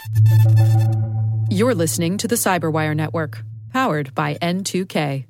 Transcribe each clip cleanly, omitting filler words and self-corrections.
You're listening to the Cyberwire Network, powered by N2K.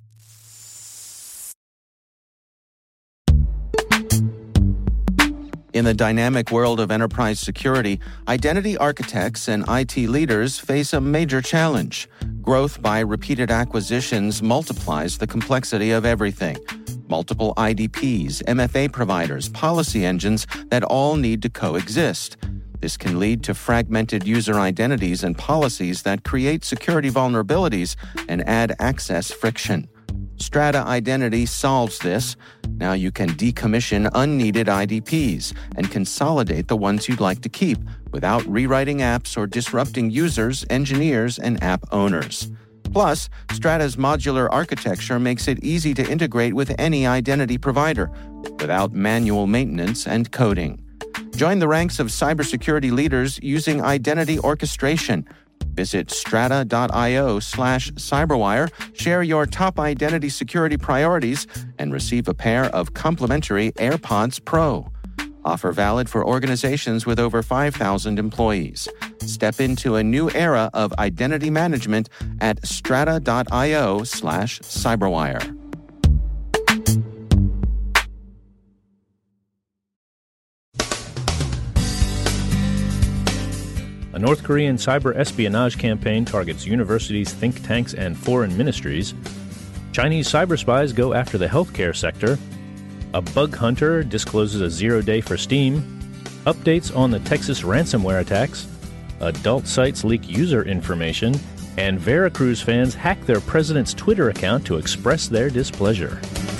In the dynamic world of enterprise security, identity architects and IT leaders face a major challenge. Growth by repeated acquisitions multiplies the complexity of everything. Multiple IDPs, MFA providers, policy engines that all need to coexist. This can lead to fragmented user identities and policies that create security vulnerabilities and add access friction. Strata Identity solves this. Now you can decommission unneeded IDPs and consolidate the ones you'd like to keep without rewriting apps or disrupting users, engineers, and app owners. Plus, Strata's modular architecture makes it easy to integrate with any identity provider without manual maintenance and coding. Join the ranks of cybersecurity leaders using identity orchestration. Visit strata.io/cyberwire, share your top identity security priorities, and receive a pair of complimentary AirPods Pro. Offer valid for organizations with over 5,000 employees. Step into a new era of identity management at strata.io/cyberwire. A North Korean cyber espionage campaign targets universities, think tanks, and foreign ministries. Chinese cyber spies go after the healthcare sector. A bug hunter discloses a zero-day for Steam. Updates on the Texas ransomware attacks. Adult sites leak user information. And Veracruz fans hack their president's Twitter account to express their displeasure.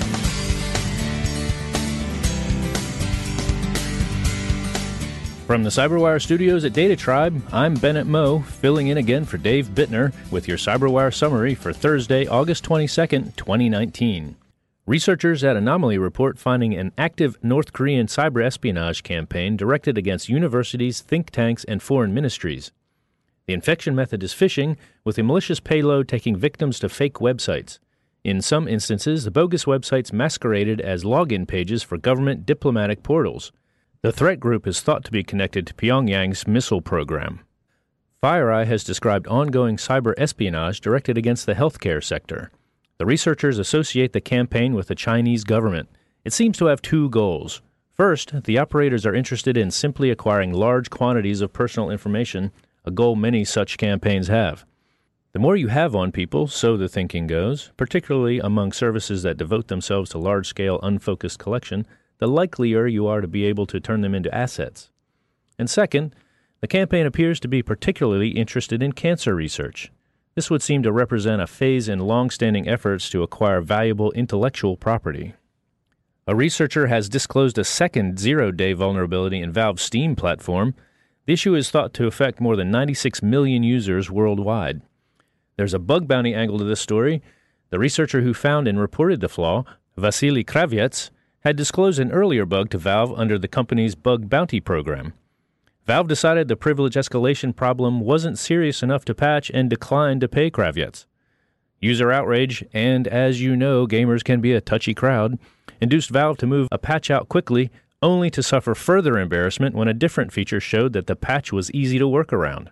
From the Cyberwire studios at Data Tribe, I'm Bennett Moe, filling in again for Dave Bittner with your Cyberwire summary for Thursday, August 22nd, 2019. Researchers at Anomaly report finding an active North Korean cyber espionage campaign directed against universities, think tanks, and foreign ministries. The infection method is phishing, with a malicious payload taking victims to fake websites. In some instances, the bogus websites masqueraded as login pages for government diplomatic portals. The threat group is thought to be connected to Pyongyang's missile program. FireEye has described ongoing cyber espionage directed against the healthcare sector. The researchers associate the campaign with the Chinese government. It seems to have two goals. First, the operators are interested in simply acquiring large quantities of personal information, a goal many such campaigns have. The more you have on people, so the thinking goes, particularly among services that devote themselves to large-scale unfocused collection, the likelier you are to be able to turn them into assets. And second, the campaign appears to be particularly interested in cancer research. This would seem to represent a phase in long-standing efforts to acquire valuable intellectual property. A researcher has disclosed a second zero-day vulnerability in Valve's Steam platform. The issue is thought to affect more than 96 million users worldwide. There's a bug bounty angle to this story. The researcher who found and reported the flaw, Vasily Kravyets, had disclosed an earlier bug to Valve under the company's bug bounty program. Valve decided the privilege escalation problem wasn't serious enough to patch and declined to pay Kravyets. User outrage, and as you know, gamers can be a touchy crowd, induced Valve to move a patch out quickly, only to suffer further embarrassment when a different feature showed that the patch was easy to work around.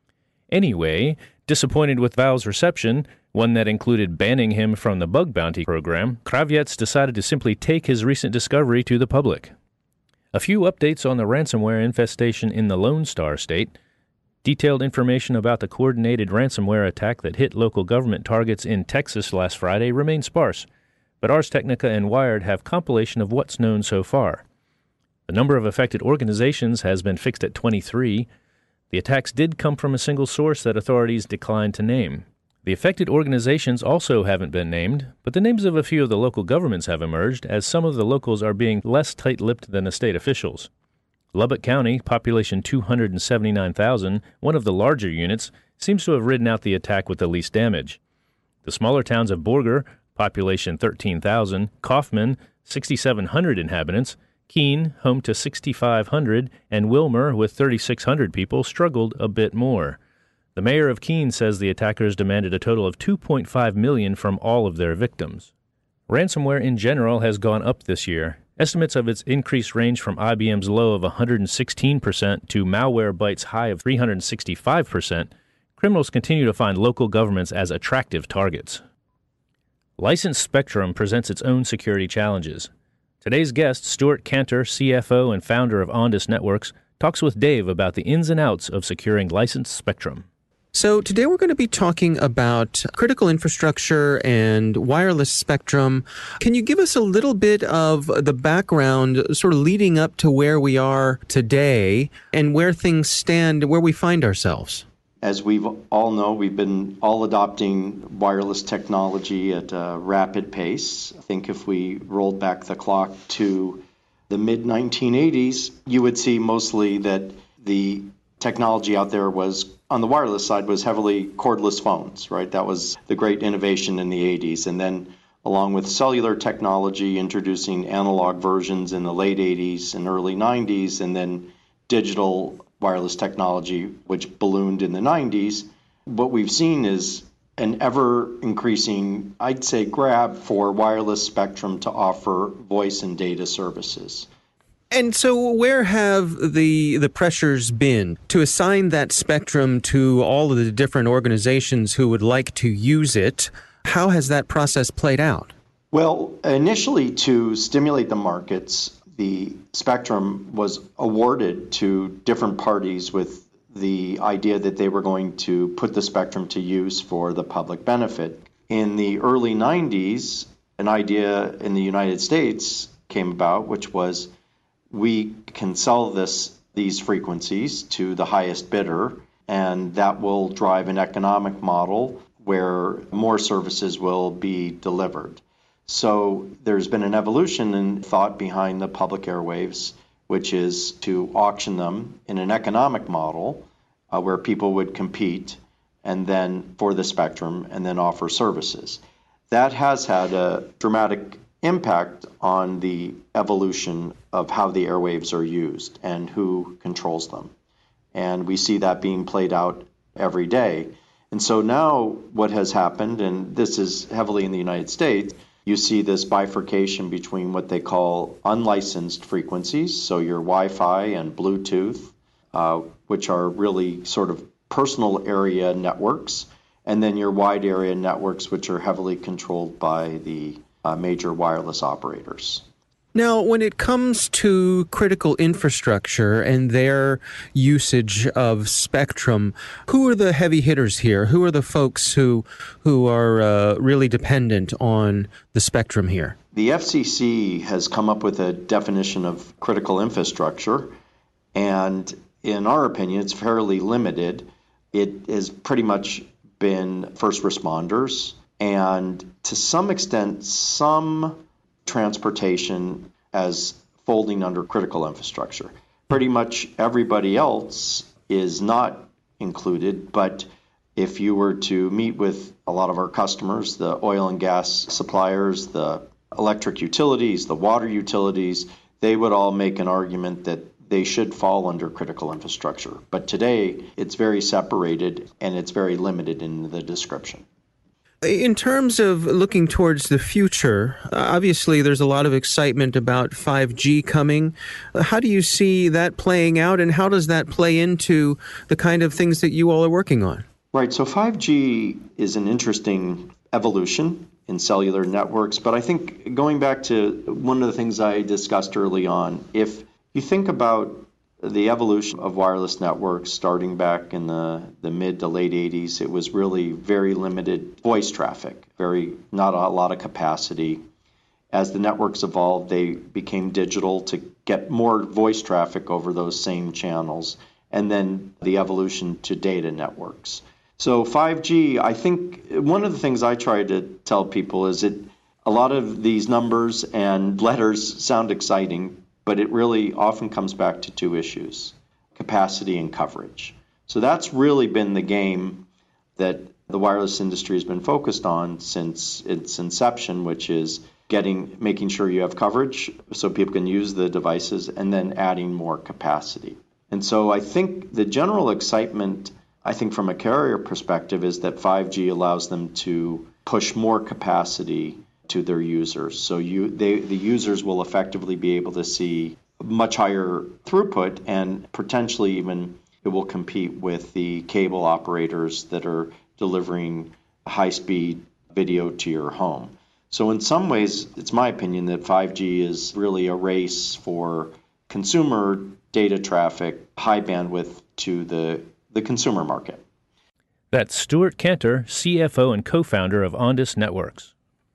Anyway, disappointed with Valve's reception, one that included banning him from the bug bounty program, Kravyets decided to simply take his recent discovery to the public. A few updates on the ransomware infestation in the Lone Star State. Detailed information about the coordinated ransomware attack that hit local government targets in Texas last Friday remains sparse, but Ars Technica and Wired have compilation of what's known so far. The number of affected organizations has been fixed at 23. The attacks did come from a single source that authorities declined to name. The affected organizations also haven't been named, but the names of a few of the local governments have emerged, as some of the locals are being less tight-lipped than the state officials. Lubbock County, population 279,000, one of the larger units, seems to have ridden out the attack with the least damage. The smaller towns of Borger, population 13,000, Kaufman, 6,700 inhabitants, Keene, home to 6,500, and Wilmer, with 3,600 people, struggled a bit more. The mayor of Keene says the attackers demanded a total of $2.5 million from all of their victims. Ransomware in general has gone up this year. Estimates of its increase range from IBM's low of 116% to Malwarebytes' high of 365%. Criminals continue to find local governments as attractive targets. Licensed spectrum presents its own security challenges. Today's guest, Stuart Cantor, CFO and founder of Ondas Networks, talks with Dave about the ins and outs of securing licensed spectrum. So today we're going to be talking about critical infrastructure and wireless spectrum. Can you give us a little bit of the background sort of leading up to where we are today and where things stand, where we find ourselves? As we all know, we've been all adopting wireless technology at a rapid pace. I think if we rolled back the clock to the mid-1980s, you would see mostly that the technology out there was, on the wireless side, was heavily cordless phones, right? That was the great innovation in the 80s. And then along with cellular technology, introducing analog versions in the late 80s and early 90s, and then digital wireless technology, which ballooned in the 90s, what we've seen is an ever-increasing, I'd say, grab for wireless spectrum to offer voice and data services. And so where have the pressures been to assign that spectrum to all of the different organizations who would like to use it? How has that process played out? Well, initially to stimulate the markets, the spectrum was awarded to different parties with the idea that they were going to put the spectrum to use for the public benefit. In the early 90s, an idea in the United States came about, which was we can sell these frequencies to the highest bidder, and that will drive an economic model where more services will be delivered. So there's been an evolution in thought behind the public airwaves, which is to auction them in an economic model where people would compete and then for the spectrum and then offer services. That has had a dramatic impact on the evolution of how the airwaves are used and who controls them. And we see that being played out every day. And so now what has happened, and this is heavily in the United States, you see this bifurcation between what they call unlicensed frequencies, so your Wi-Fi and Bluetooth, which are really sort of personal area networks, and then your wide area networks, which are heavily controlled by the major wireless operators. Now, when it comes to critical infrastructure and their usage of spectrum, who are the heavy hitters here? Who are the folks who are really dependent on the spectrum here? The FCC has come up with a definition of critical infrastructure, and in our opinion, it's fairly limited. It has pretty much been first responders, and to some extent, some transportation as folding under critical infrastructure. Pretty much everybody else is not included, but if you were to meet with a lot of our customers, the oil and gas suppliers, the electric utilities, the water utilities, they would all make an argument that they should fall under critical infrastructure. But today, it's very separated and it's very limited in the description. In terms of looking towards the future, obviously there's a lot of excitement about 5G coming. How do you see that playing out, and how does that play into the kind of things that you all are working on? Right, so 5G is an interesting evolution in cellular networks, but I think going back to one of the things I discussed early on, if you think about the evolution of wireless networks starting back in the mid to late 80s, it was really very limited voice traffic, not a lot of capacity. As the networks evolved, they became digital to get more voice traffic over those same channels, and then the evolution to data networks. So 5G, I think one of the things I try to tell people is that a lot of these numbers and letters sound exciting, but it really often comes back to two issues: capacity and coverage. So that's really been the game that the wireless industry has been focused on since its inception, which is making sure you have coverage so people can use the devices, and then adding more capacity. And so I think the general excitement, I think from a carrier perspective, is that 5G allows them to push more capacity to their users. So the users will effectively be able to see much higher throughput, and potentially even it will compete with the cable operators that are delivering high-speed video to your home. So in some ways, it's my opinion that 5G is really a race for consumer data traffic, high bandwidth to the consumer market. That's Stuart Cantor, CFO and co-founder of Ondas Networks.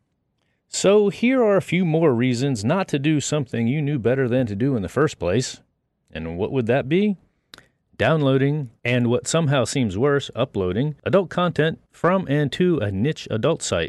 So here are a few more reasons not to do something you knew better than to do in the first place. And what would that be? Downloading, and what somehow seems worse, uploading, adult content from and to a niche adult site.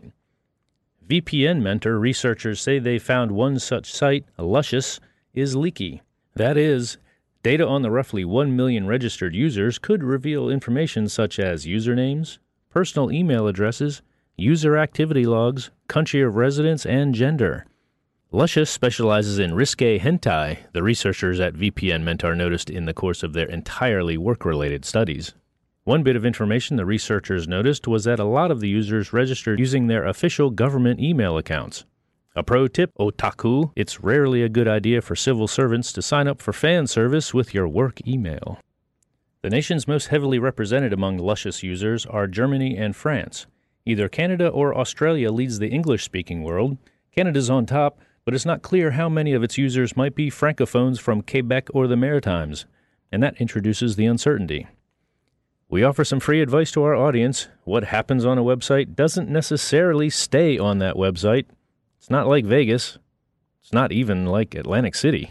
VPN Mentor researchers say they found one such site, Luscious, is leaky. That is, data on the roughly 1 million registered users could reveal information such as usernames, personal email addresses, user activity logs, country of residence, and gender. Luscious specializes in risque hentai, the researchers at VPN Mentor noticed in the course of their entirely work-related studies. One bit of information the researchers noticed was that a lot of the users registered using their official government email accounts. A pro tip, otaku, it's rarely a good idea for civil servants to sign up for fan service with your work email. The nations most heavily represented among Luscious users are Germany and France. Either Canada or Australia leads the English-speaking world. Canada's on top, but it's not clear how many of its users might be francophones from Quebec or the Maritimes, and that introduces the uncertainty. We offer some free advice to our audience. What happens on a website doesn't necessarily stay on that website. It's not like Vegas. It's not even like Atlantic City.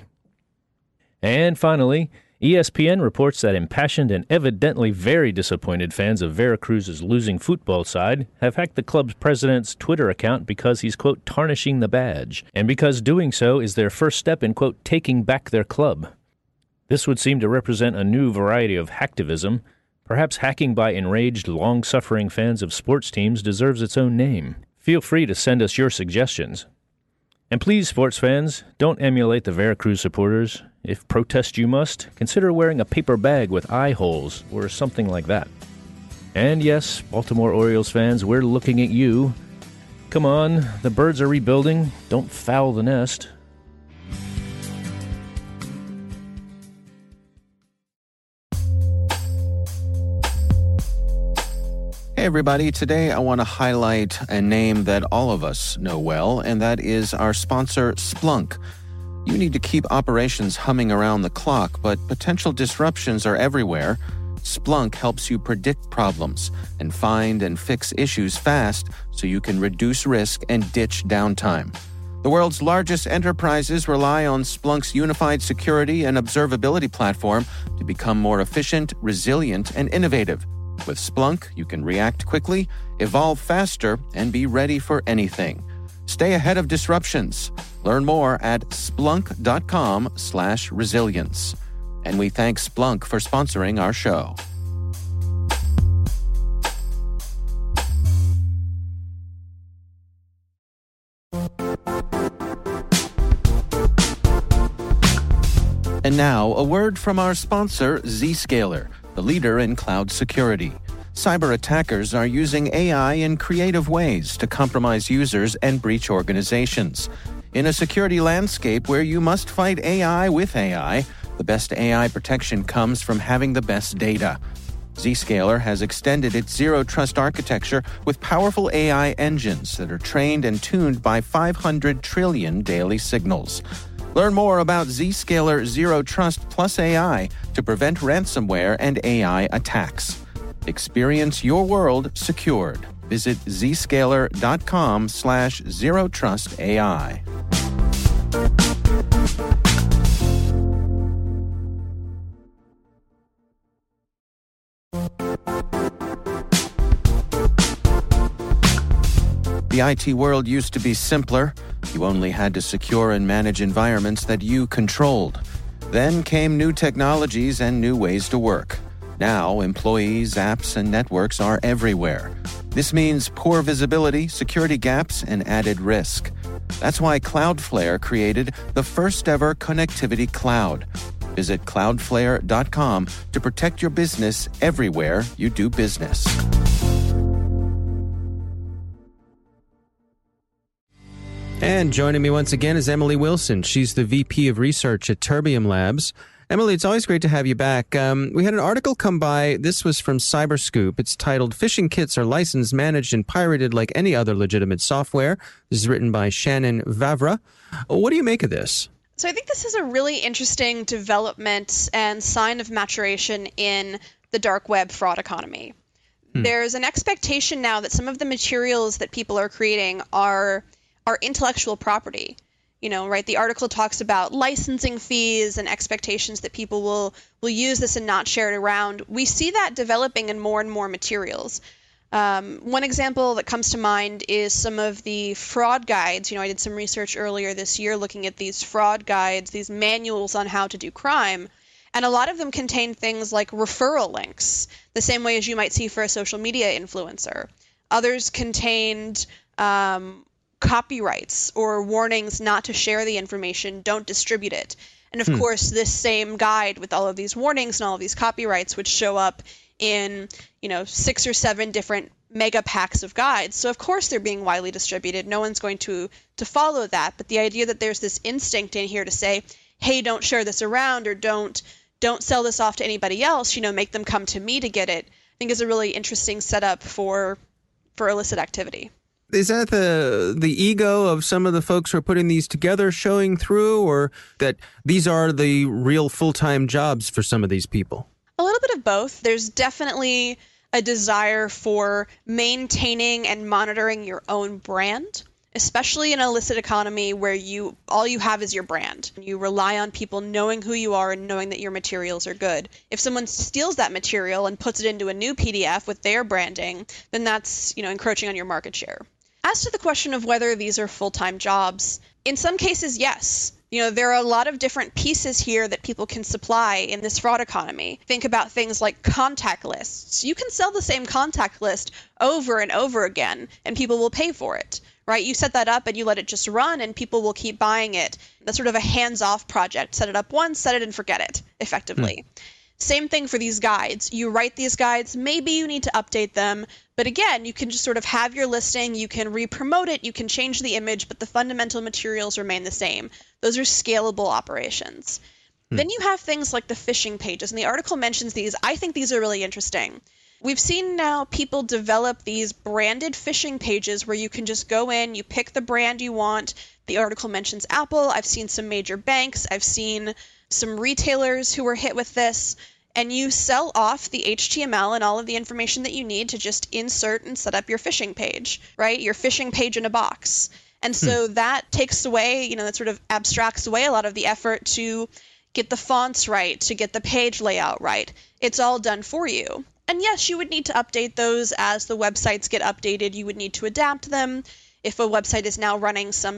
And finally, ESPN reports that impassioned and evidently very disappointed fans of Veracruz's losing football side have hacked the club's president's Twitter account because he's, quote, tarnishing the badge, and because doing so is their first step in, quote, taking back their club. This would seem to represent a new variety of hacktivism. Perhaps hacking by enraged, long-suffering fans of sports teams deserves its own name. Feel free to send us your suggestions. And please, sports fans, don't emulate the Veracruz supporters. If protest you must, consider wearing a paper bag with eye holes or something like that. And yes, Baltimore Orioles fans, we're looking at you. Come on, the birds are rebuilding. Don't foul the nest. Hey everybody, today I want to highlight a name that all of us know well, and that is our sponsor, Splunk. You need to keep operations humming around the clock, but potential disruptions are everywhere. Splunk helps you predict problems and find and fix issues fast so you can reduce risk and ditch downtime. The world's largest enterprises rely on Splunk's unified security and observability platform to become more efficient, resilient, and innovative. With Splunk, you can react quickly, evolve faster, and be ready for anything. Stay ahead of disruptions. Learn more at splunk.com/resilience. And we thank Splunk for sponsoring our show. And now, a word from our sponsor, Zscaler, the leader in cloud security. Cyber attackers are using AI in creative ways to compromise users and breach organizations. In a security landscape where you must fight AI with AI, the best AI protection comes from having the best data. Zscaler has extended its zero-trust architecture with powerful AI engines that are trained and tuned by 500 trillion daily signals. Learn more about Zscaler Zero Trust Plus AI to prevent ransomware and AI attacks. Experience your world secured. Visit zscaler.com/zerotrustai. The IT world used to be simpler. You only had to secure and manage environments that you controlled. Then came new technologies and new ways to work. Now, employees, apps, and networks are everywhere. This means poor visibility, security gaps, and added risk. That's why Cloudflare created the first-ever connectivity cloud. Visit cloudflare.com to protect your business everywhere you do business. And joining me once again is Emily Wilson. She's the VP of Research at Terbium Labs. Emily, it's always great to have you back. We had an article come by. This was from Cyberscoop. It's titled, Phishing Kits Are Licensed, Managed, and Pirated Like Any Other Legitimate Software. This is written by Shannon Vavra. What do you make of this? So I think this is a really interesting development and sign of maturation in the dark web fraud economy. There's an expectation now that some of the materials that people are creating are intellectual property. You know, right? The article talks about licensing fees and expectations that people will use this and not share it around. We see that developing in more and more materials. One example that comes to mind is some of the fraud guides. You know, I did some research earlier this year looking at these fraud guides, these manuals on how to do crime. And a lot of them contain things like referral links, the same way as you might see for a social media influencer. Others contained copyrights or warnings not to share the information, don't distribute it. And of course, this same guide with all of these warnings and all of these copyrights would show up in, 6 or 7 different mega packs of guides. So of course they're being widely distributed. No one's going to follow that. But the idea that there's this instinct in here to say, hey, don't share this around, or don't sell this off to anybody else, make them come to me to get it, I think is a really interesting setup for illicit activity. Is that the ego of some of the folks who are putting these together showing through, or that these are the real full-time jobs for some of these people? A little bit of both. There's definitely a desire for maintaining and monitoring your own brand, especially in an illicit economy where all you have is your brand. You rely on people knowing who you are and knowing that your materials are good. If someone steals that material and puts it into a new PDF with their branding, then that's, encroaching on your market share. As to the question of whether these are full-time jobs, in some cases, yes. There are a lot of different pieces here that people can supply in this fraud economy. Think about things like contact lists. You can sell the same contact list over and over again, and people will pay for it, right? You set that up and you let it just run, and people will keep buying it. That's sort of a hands-off project. Set it up once, set it and forget it, effectively. Same thing for these guides. You write these guides, maybe you need to update them, but again, you can just sort of have your listing, you can re-promote it, you can change the image, but the fundamental materials remain the same. Those are scalable operations. Then you have things like the phishing pages, and the article mentions these. I think these are really interesting. We've seen now people develop these branded phishing pages where you can just go in, you pick the brand you want. The article mentions Apple. I've seen some major banks. I've seen some retailers who were hit with this, and you sell off the HTML and all of the information that you need to just insert and set up your phishing page, right? Your phishing page in a box. And so that takes away, that sort of abstracts away a lot of the effort to get the fonts right, to get the page layout right. It's all done for you. And yes, you would need to update those as the websites get updated. You would need to adapt them. If a website is now running some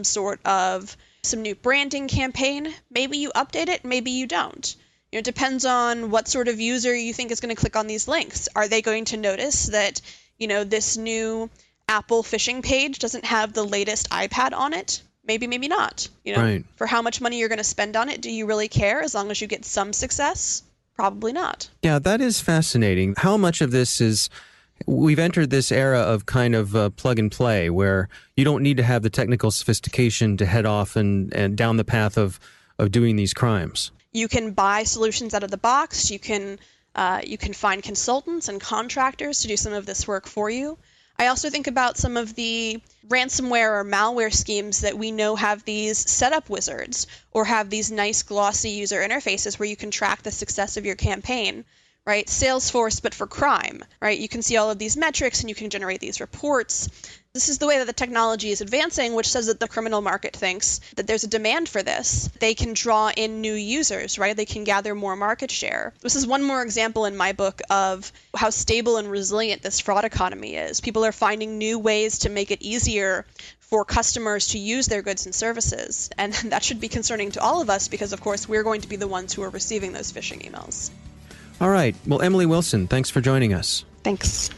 new branding campaign, maybe you update it, maybe you don't. It depends on what sort of user you think is going to click on these links. Are they going to notice that, this new Apple phishing page doesn't have the latest iPad on it? Maybe, maybe not. Right. For how much money you're going to spend on it, do you really care as long as you get some success? Probably not. Yeah, that is fascinating. How much of this is... We've entered this era of kind of plug and play where you don't need to have the technical sophistication to head off and down the path of doing these crimes. You can buy solutions out of the box. You can find consultants and contractors to do some of this work for you. I also think about some of the ransomware or malware schemes that we know have these setup wizards or have these nice glossy user interfaces where you can track the success of your campaign. Right? Salesforce, but for crime, right? You can see all of these metrics and you can generate these reports. This is the way that the technology is advancing, which says that the criminal market thinks that there's a demand for this. They can draw in new users, right? They can gather more market share. This is one more example in my book of how stable and resilient this fraud economy is. People are finding new ways to make it easier for customers to use their goods and services. And that should be concerning to all of us because, of course, we're going to be the ones who are receiving those phishing emails. All right. Well, Emily Wilson, thanks for joining us. Thanks.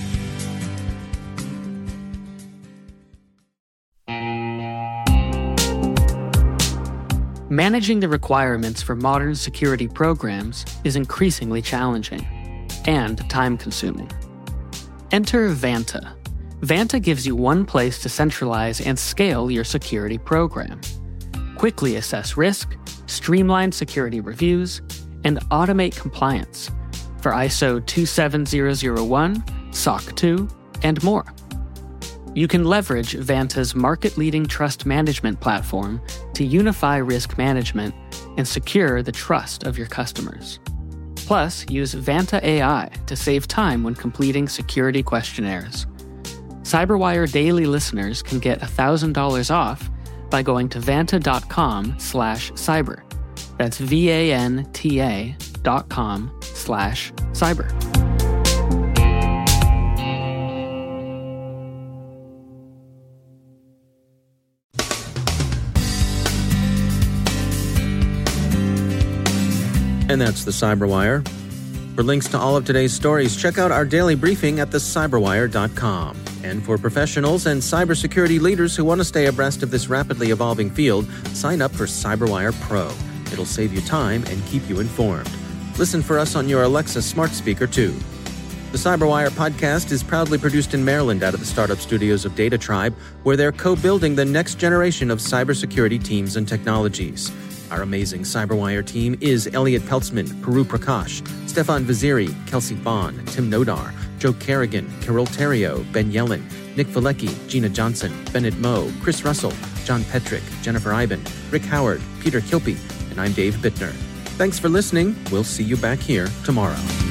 Managing the requirements for modern security programs is increasingly challenging and time-consuming. Enter Vanta, Vanta gives you one place to centralize and scale your security program. Quickly assess risk, streamline security reviews, and automate compliance for ISO 27001, SOC 2, and more. You can leverage Vanta's market-leading trust management platform to unify risk management and secure the trust of your customers. Plus, use Vanta AI to save time when completing security questionnaires. CyberWire Daily listeners can get $1,000 off by going to vanta.com/cyber. That's VANTA.com/cyber. And that's the CyberWire. For links to all of today's stories, check out our daily briefing at thecyberwire.com. And for professionals and cybersecurity leaders who want to stay abreast of this rapidly evolving field, sign up for CyberWire Pro. It'll save you time and keep you informed. Listen for us on your Alexa smart speaker, too. The CyberWire podcast is proudly produced in Maryland out of the startup studios of Data Tribe, where they're co-building the next generation of cybersecurity teams and technologies. Our amazing CyberWire team is Elliot Peltzman, Puru Prakash, Stefan Vaziri, Kelsey Bond, Tim Nodar, Joe Kerrigan, Carol Terrio, Ben Yellen, Nick Valecki, Gina Johnson, Bennett Moe, Chris Russell, John Petrick, Jennifer Iben, Rick Howard, Peter Kilpie, and I'm Dave Bittner. Thanks for listening. We'll see you back here tomorrow.